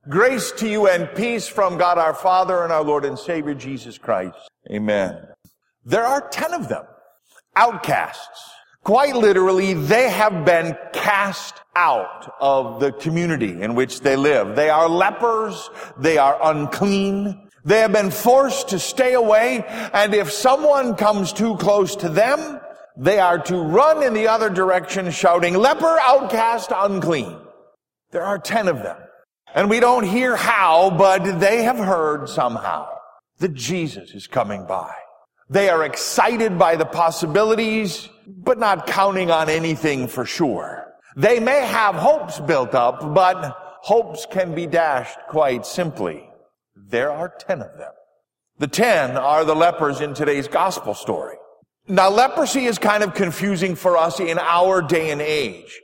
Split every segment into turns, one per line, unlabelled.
Grace to you and peace from God our Father and our Lord and Savior Jesus Christ. Amen. There are 10 of them, outcasts. Quite literally, they have been cast out of the community in which they live. They are lepers. They are unclean. They have been forced to stay away, and if someone comes too close to them, they are to run in the other direction shouting, "Leper, outcast, unclean." There are 10 of them. And we don't hear how, but they have heard somehow that Jesus is coming by. They are excited by the possibilities, but not counting on anything for sure. They may have hopes built up, but hopes can be dashed quite simply. There are 10 of them. The 10 are the lepers in today's gospel story. Now, leprosy is kind of confusing for us in our day and age.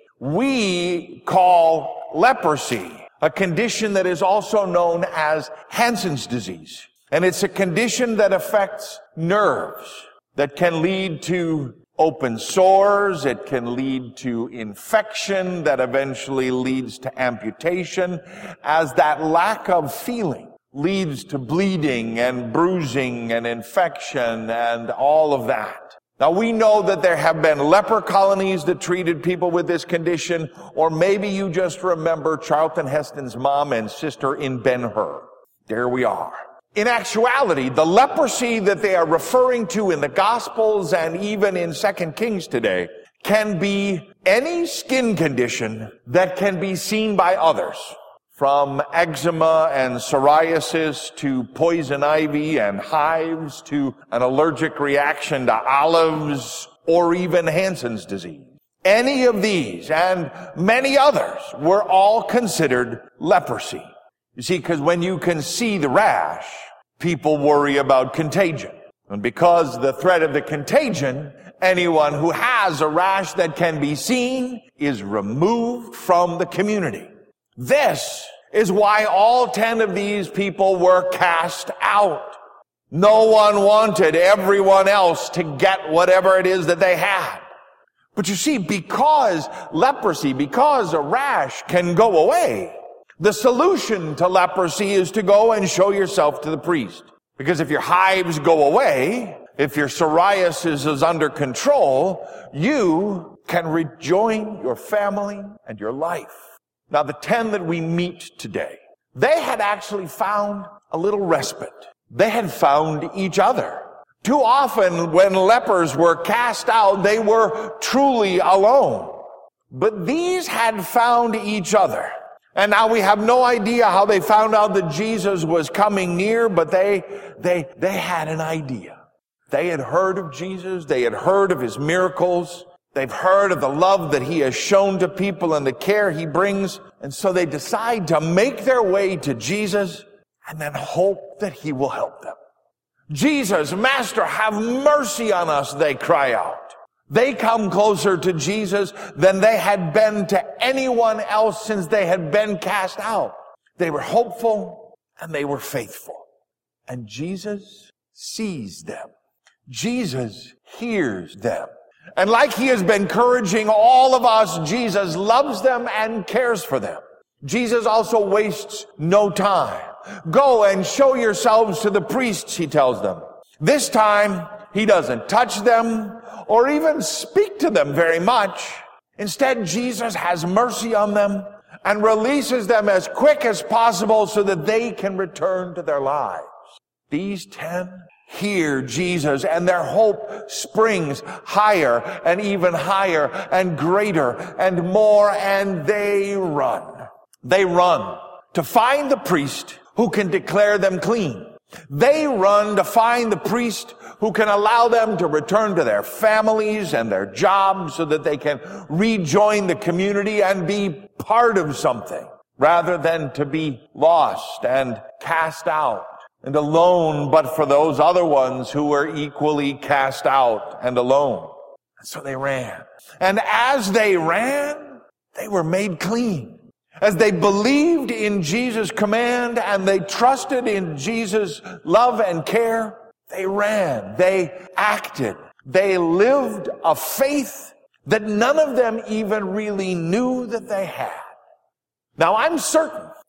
We call leprosy a condition that is also known as Hansen's disease. And it's a condition that affects nerves, that can lead to open sores. It can lead to infection that eventually leads to amputation, as that lack of feeling leads to bleeding and bruising and infection and all of that. Now, we know that there have been leper colonies that treated people with this condition, or maybe you just remember Charlton Heston's mom and sister in Ben-Hur. There we are. In actuality, the leprosy that they are referring to in the Gospels and even in 2 Kings today can be any skin condition that can be seen by others. From eczema and psoriasis to poison ivy and hives to an allergic reaction to olives or even Hansen's disease. Any of these and many others were all considered leprosy. You see, because when you can see the rash, people worry about contagion. And because the threat of the contagion, anyone who has a rash that can be seen is removed from the community. This is why all 10 of these people were cast out. No one wanted everyone else to get whatever it is that they had. But you see, because leprosy, because a rash can go away, the solution to leprosy is to go and show yourself to the priest. Because if your hives go away, if your psoriasis is under control, you can rejoin your family and your life. Now, the 10 that we meet today, they had actually found a little respite. They had found each other. Too often, when lepers were cast out, they were truly alone. But these had found each other. And now we have no idea how they found out that Jesus was coming near, but they had an idea. They had heard of Jesus. They had heard of his miracles. They've heard of the love that he has shown to people and the care he brings. And so they decide to make their way to Jesus and then hope that he will help them. "Jesus, Master, have mercy on us," they cry out. They come closer to Jesus than they had been to anyone else since they had been cast out. They were hopeful and they were faithful. And Jesus sees them. Jesus hears them. And like he has been encouraging all of us, Jesus loves them and cares for them. Jesus also wastes no time. "Go and show yourselves to the priests," he tells them. This time, he doesn't touch them or even speak to them very much. Instead, Jesus has mercy on them and releases them as quick as possible so that they can return to their lives. These 10 hear Jesus, and their hope springs higher and even higher and greater and more, and they run. They run to find the priest who can declare them clean. They run to find the priest who can allow them to return to their families and their jobs so that they can rejoin the community and be part of something, rather than to be lost and cast out and alone, but for those other ones who were equally cast out and alone. So they ran. And as they ran, they were made clean. As they believed in Jesus' command and they trusted in Jesus' love and care, they ran, they acted, they lived a faith that none of them even really knew that they had. Now, I'm certain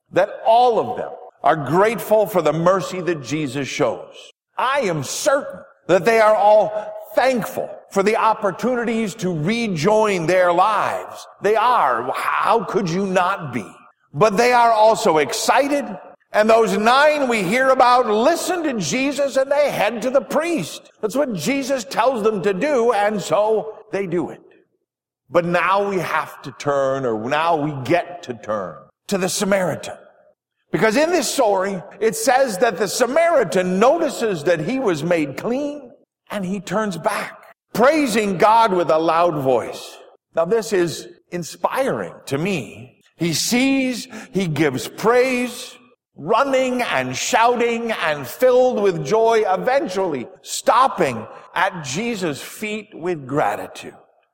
that all of them are grateful for the mercy that Jesus shows. I am certain that they are all thankful for the opportunities to rejoin their lives. They are. How could you not be? But they are also excited. And those 9 we hear about listen to Jesus and they head to the priest. That's what Jesus tells them to do, and so they do it. But now we have to turn, or now we get to turn to the Samaritan. Because in this story, it says that the Samaritan notices that he was made clean and he turns back, praising God with a loud voice. Now this is inspiring to me. He sees, he gives praise, running and shouting and filled with joy, eventually stopping at Jesus' feet with gratitude.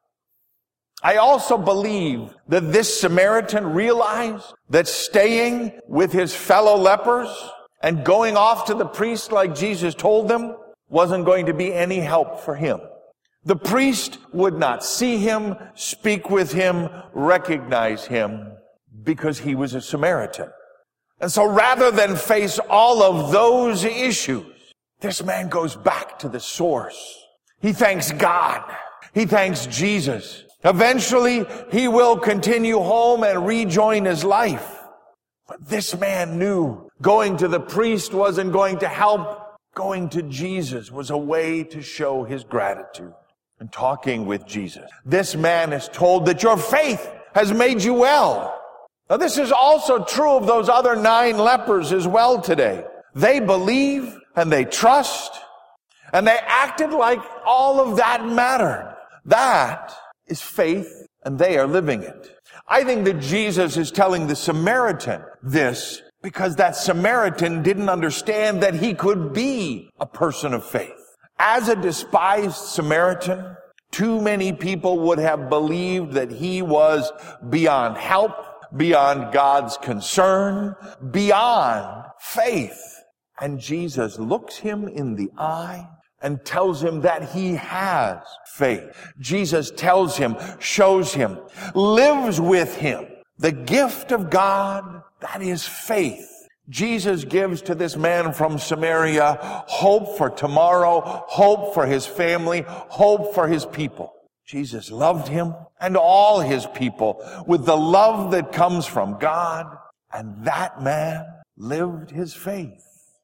I also believe that this Samaritan realized that staying with his fellow lepers and going off to the priest like Jesus told them wasn't going to be any help for him. The priest would not see him, speak with him, recognize him, because he was a Samaritan. And so rather than face all of those issues, this man goes back to the source. He thanks God. He thanks Jesus. Eventually, he will continue home and rejoin his life. But this man knew going to the priest wasn't going to help. Going to Jesus was a way to show his gratitude. And talking with Jesus, this man is told that your faith has made you well. Now, this is also true of those other 9 lepers as well today. They believe and they trust and they acted like all of that mattered. That is faith, and they are living it. I think that Jesus is telling the Samaritan this because that Samaritan didn't understand that he could be a person of faith. As a despised Samaritan, too many people would have believed that he was beyond help, beyond God's concern, beyond faith. And Jesus looks him in the eye and tells him that he has faith. Jesus tells him, shows him, lives with him. The gift of God, that is faith. Jesus gives to this man from Samaria hope for tomorrow, hope for his family, hope for his people. Jesus loved him and all his people with the love that comes from God, and that man lived his faith.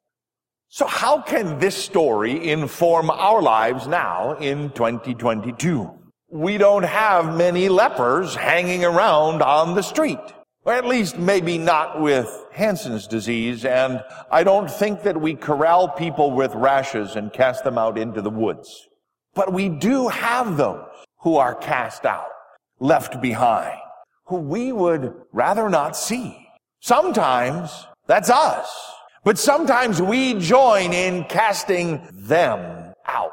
So how can this story inform our lives now in 2022? We don't have many lepers hanging around on the street. Or at least maybe not with Hansen's disease, and I don't think that we corral people with rashes and cast them out into the woods. But we do have those who are cast out, left behind, who we would rather not see. Sometimes that's us. But sometimes we join in casting them out.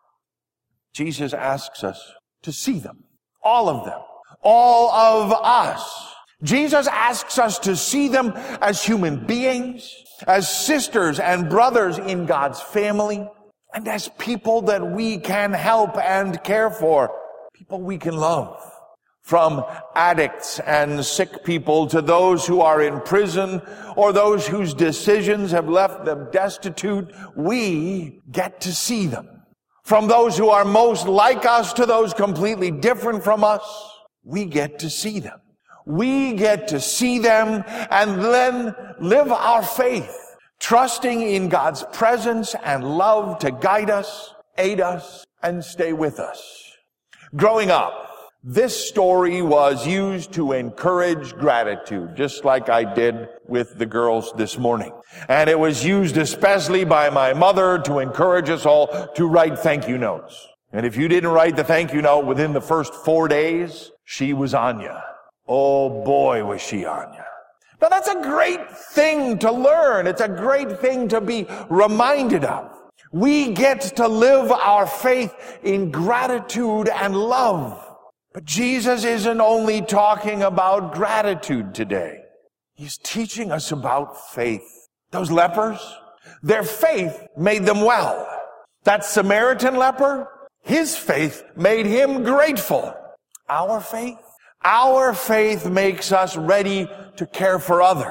Jesus asks us to see them. All of them. All of us. Jesus asks us to see them as human beings, as sisters and brothers in God's family, and as people that we can help and care for. People we can love. From addicts and sick people to those who are in prison or those whose decisions have left them destitute, we get to see them. From those who are most like us to those completely different from us, we get to see them. We get to see them and then live our faith, trusting in God's presence and love to guide us, aid us, and stay with us. Growing up, this story was used to encourage gratitude, just like I did with the girls this morning. And it was used especially by my mother to encourage us all to write thank you notes. And if you didn't write the thank you note within the first 4 days, she was on you. Oh boy, was she on you. Now that's a great thing to learn. It's a great thing to be reminded of. We get to live our faith in gratitude and love. But Jesus isn't only talking about gratitude today. He's teaching us about faith. Those lepers, their faith made them well. That Samaritan leper, his faith made him grateful. Our faith makes us ready to care for others.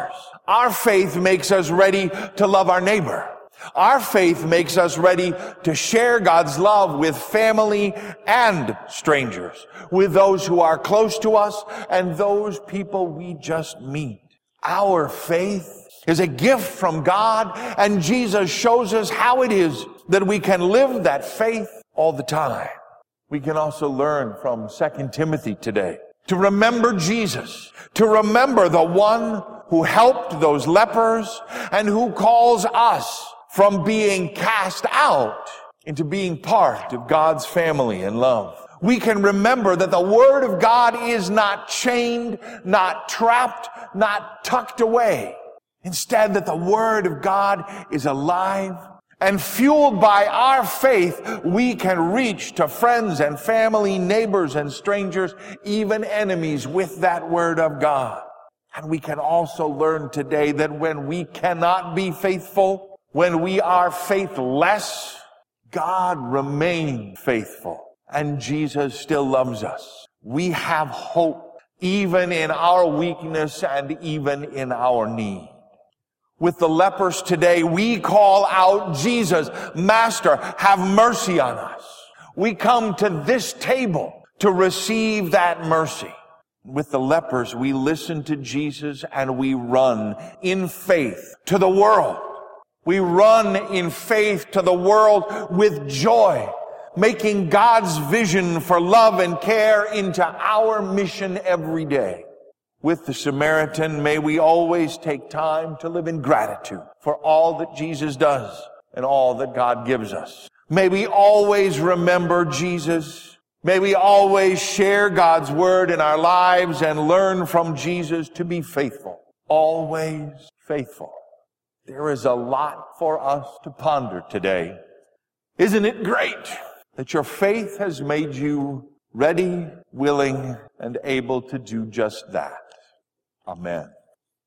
Our faith makes us ready to love our neighbor. Our faith makes us ready to share God's love with family and strangers, with those who are close to us and those people we just meet. Our faith is a gift from God, and Jesus shows us how it is that we can live that faith all the time. We can also learn from 2 Timothy today to remember Jesus, to remember the one who helped those lepers and who calls us from being cast out into being part of God's family and love. We can remember that the Word of God is not chained, not trapped, not tucked away. Instead, that the Word of God is alive, and fueled by our faith, we can reach to friends and family, neighbors and strangers, even enemies, with that Word of God. And we can also learn today that when we cannot be faithful, when we are faithless, God remains faithful, and Jesus still loves us. We have hope, even in our weakness and even in our need. With the lepers today, we call out, Jesus, Master, have mercy on us. We come to this table to receive that mercy. With the lepers, we listen to Jesus and we run in faith to the world. We run in faith to the world with joy, making God's vision for love and care into our mission every day. With the Samaritan, may we always take time to live in gratitude for all that Jesus does and all that God gives us. May we always remember Jesus. May we always share God's word in our lives and learn from Jesus to be faithful, always faithful. There is a lot for us to ponder today. Isn't it great that your faith has made you ready, willing, and able to do just that? Amen.